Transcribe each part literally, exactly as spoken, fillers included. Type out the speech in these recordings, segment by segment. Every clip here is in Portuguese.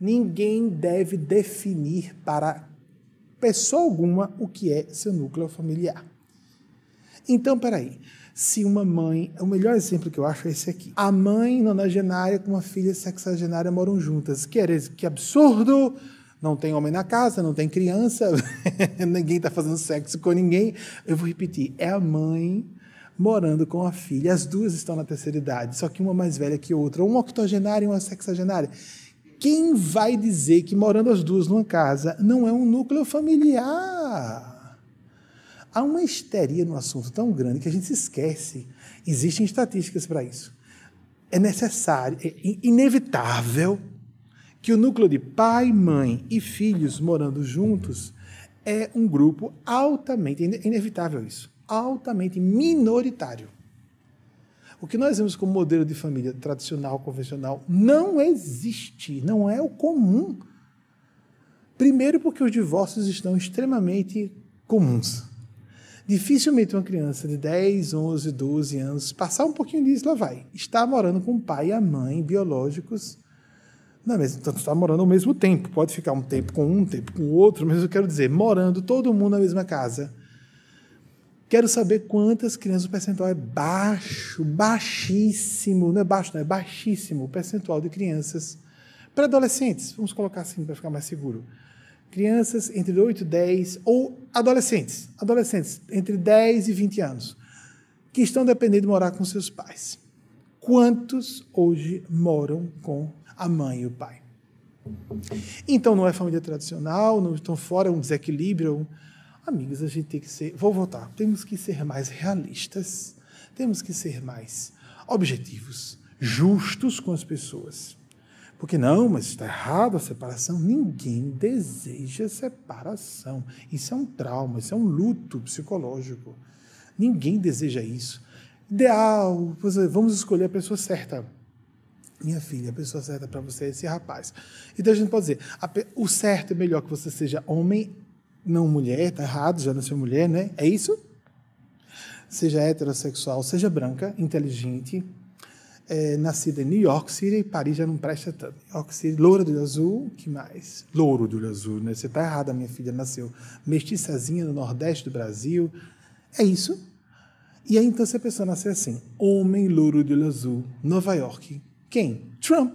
Ninguém deve definir para pessoa alguma o que é seu núcleo familiar. Então, peraí, se uma mãe... O melhor exemplo que eu acho é esse aqui. A mãe nonagenária com uma filha sexagenária moram juntas. Que, era, que absurdo! Não tem homem na casa, não tem criança, ninguém está fazendo sexo com ninguém. Eu vou repetir, é a mãe morando com a filha. As duas estão na terceira idade, só que uma mais velha que outra, uma octogenária e uma sexagenária. Quem vai dizer que morando as duas numa casa não é um núcleo familiar? Há uma histeria no assunto tão grande que a gente se esquece. Existem estatísticas para isso. É necessário, é inevitável que o núcleo de pai, mãe e filhos morando juntos é um grupo altamente, é inevitável isso, altamente minoritário. O que nós vemos como modelo de família tradicional, convencional, não existe, não é o comum. Primeiro porque os divórcios estão extremamente comuns. Dificilmente uma criança de dez, onze, doze anos, passar um pouquinho disso, lá vai, está morando com o pai e a mãe biológicos. Não, mas então está morando ao mesmo tempo. Pode ficar um tempo com um, um tempo com o outro, mas eu quero dizer, morando todo mundo na mesma casa. Quero saber quantas crianças, o percentual é baixo, baixíssimo, não é baixo, não, é baixíssimo o percentual de crianças pré-adolescentes, vamos colocar assim para ficar mais seguro. Crianças entre oito e dez, ou adolescentes, adolescentes entre dez e vinte anos, que estão dependendo de morar com seus pais. Quantos hoje moram com a mãe e o pai? Então não é família tradicional, não estão fora, é um desequilíbrio. Amigos, a gente tem que ser, vou voltar, temos que ser mais realistas, temos que ser mais objetivos, justos com as pessoas. Porque não, mas está errado a separação. Ninguém deseja separação. Isso é um trauma, isso é um luto psicológico. Ninguém deseja isso. Ideal, vamos escolher a pessoa certa. Minha filha, a pessoa certa para você é esse rapaz. Então a gente pode dizer, a, o certo é melhor que você seja homem, não mulher, está errado, já nasceu mulher, né? É isso? Seja heterossexual, seja branca, inteligente, é, nascida em New York City, Paris já não presta tanto. New York City, loura do olho azul, que mais? Louro do olho azul, né? Você está errada, minha filha nasceu mestiçazinha no Nordeste do Brasil. É isso? E aí então se a pessoa nascer assim, homem louro do olho azul, Nova York, quem? Trump.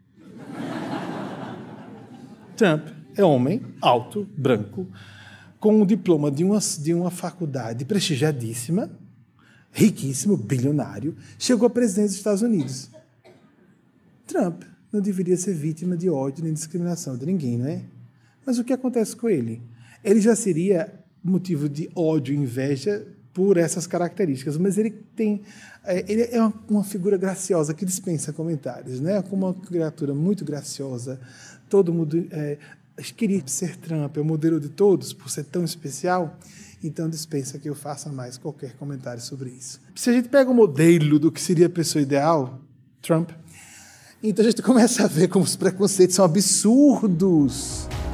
Trump é homem, alto, branco, com um diploma de uma, de uma faculdade prestigiadíssima, riquíssimo, bilionário, chegou a presidente dos Estados Unidos. Trump não deveria ser vítima de ódio nem discriminação de ninguém, não é? Mas o que acontece com ele? Ele já seria motivo de ódio e inveja por essas características, mas ele tem, ele é uma, uma figura graciosa que dispensa comentários, né? Como uma criatura muito graciosa, todo mundo é, queria ser Trump, é o modelo de todos, por ser tão especial, então dispensa que eu faça mais qualquer comentário sobre isso. Se a gente pega o modelo do que seria a pessoa ideal, Trump, então a gente começa a ver como os preconceitos são absurdos.